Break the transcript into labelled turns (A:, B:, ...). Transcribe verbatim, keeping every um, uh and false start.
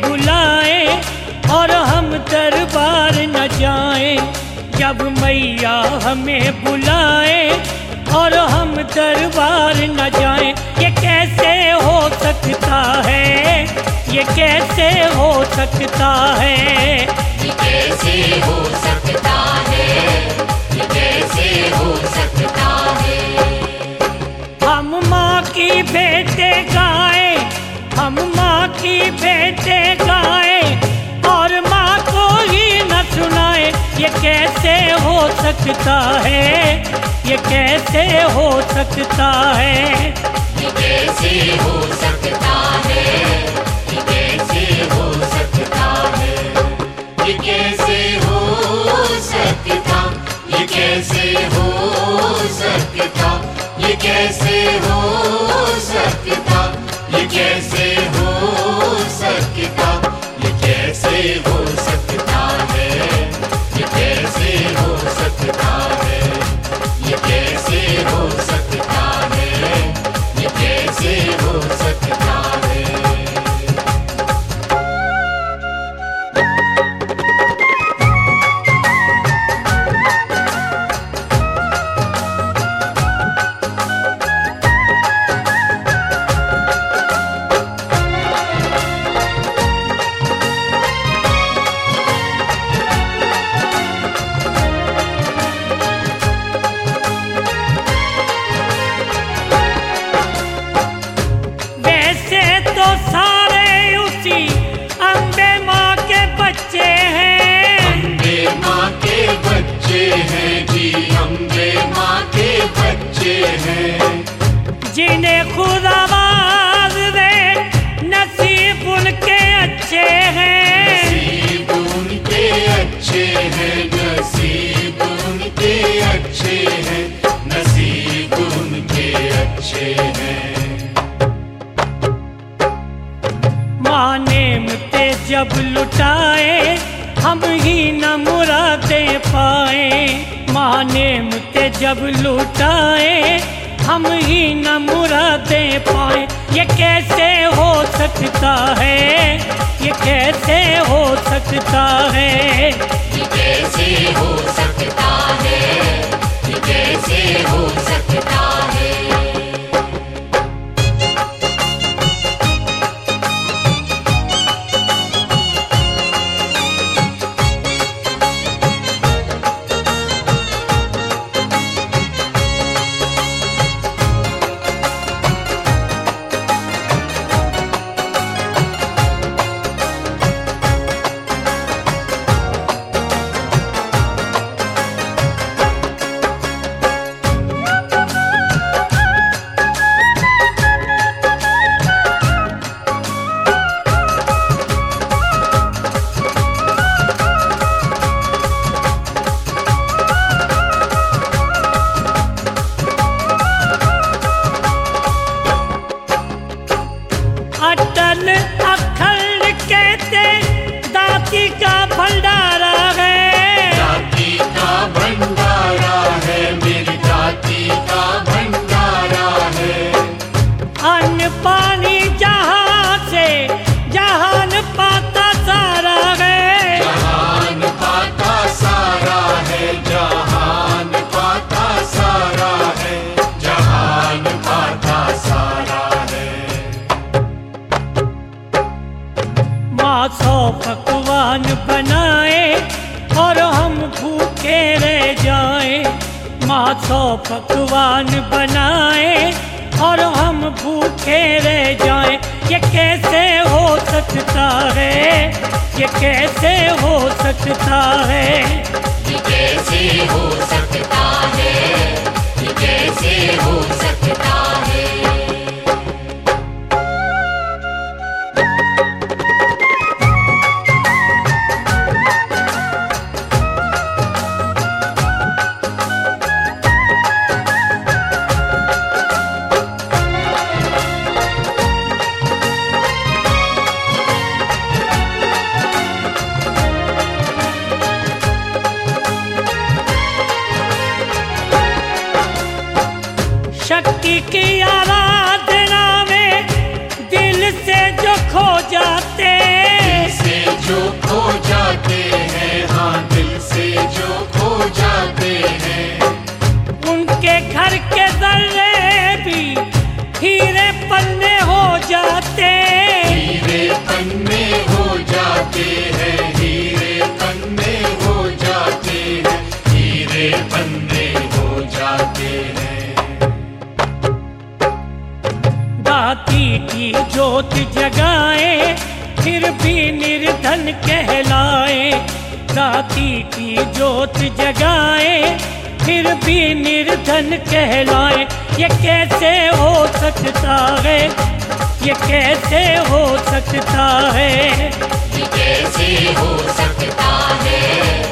A: बुलाए और हम दरबार न जाएं। जब मैया हमें बुलाए और हम दरबार न जाएं, ये कैसे हो सकता है, ये कैसे हो सकता है,
B: ये कैसे हो सकता है, ये कैसे हो सकता है।
A: हम माँ की बेटे गाए, हम माँ की बेटे गाए और माँ को ही न सुनाए, ये कैसे हो सकता है, ये कैसे हो सकता है,
B: ये कैसे हो सकता है, ये कैसे हो सकता है, ये कैसे हो सकता, ये कैसे हो सकता, ये कैसे हो सकता, ये कैसे हो सकता, ये कैसे हो सकता है, ये कैसे हो सकता है, ये कैसे हो सकता है, ये कैसे हो सकता है।
A: वैसे तो सारे उसी अम्बे माँ के बच्चे हैं,
B: अम्बे माँ के बच्चे हैं जी, अम्बे माँ के बच्चे हैं।
A: जिन्हें खुदाबाद रे नसीब उनके अच्छे हैं,
B: नसीब उनके अच्छे हैं, नसीब उनके अच्छे हैं, नसीब उनके अच्छे हैं।
A: माँ नेमते जब लुटाए हम ही न मुरादें पाए, माँ नेमते जब लुटाए हम ही न मुरादें पाए, ये कैसे हो सकता है, ये कैसे हो सकता है,
B: ये कैसे हो सकता है, ये कैसे हो सकता है।
A: अटल अखंड कहते दाती का भंडारा है,
B: जाति का भंडारा है, मेरी जाति का भंडारा है।
A: अन्न पानी जहाँ से जहान पाता सारा है,
B: जहान पाता सारा है, जहान पाता सारा है, जहान पाता सारा है।
A: माँ सौ पकवान बनाए और हम भूखे रह जाएं, माँ सौ पकवान बनाए और हम भूखे रह जाएं, ये कैसे हो सकता है, ये कैसे हो सकता है,
B: ये कैसे हो सकता है, ये कैसे हो सकता है। जाते हैं, हाँ दिल से जो खो जाते हैं।
A: उनके घर के दर्रे भी हीरे पन्ने हो जाते,
B: हीरे पन्ने हो जाते हैं, हीरे पन्ने हो जाते हैं, हीरे पन्ने हो जाते हैं।
A: दाती की ज्योत जगाए फिर भी निर्धन कहलाए, दाती की ज्योत जगाए फिर भी निर्धन कहलाए। ये कैसे हो सकता है, ये कैसे हो सकता है,
B: ये कैसे हो सकता है,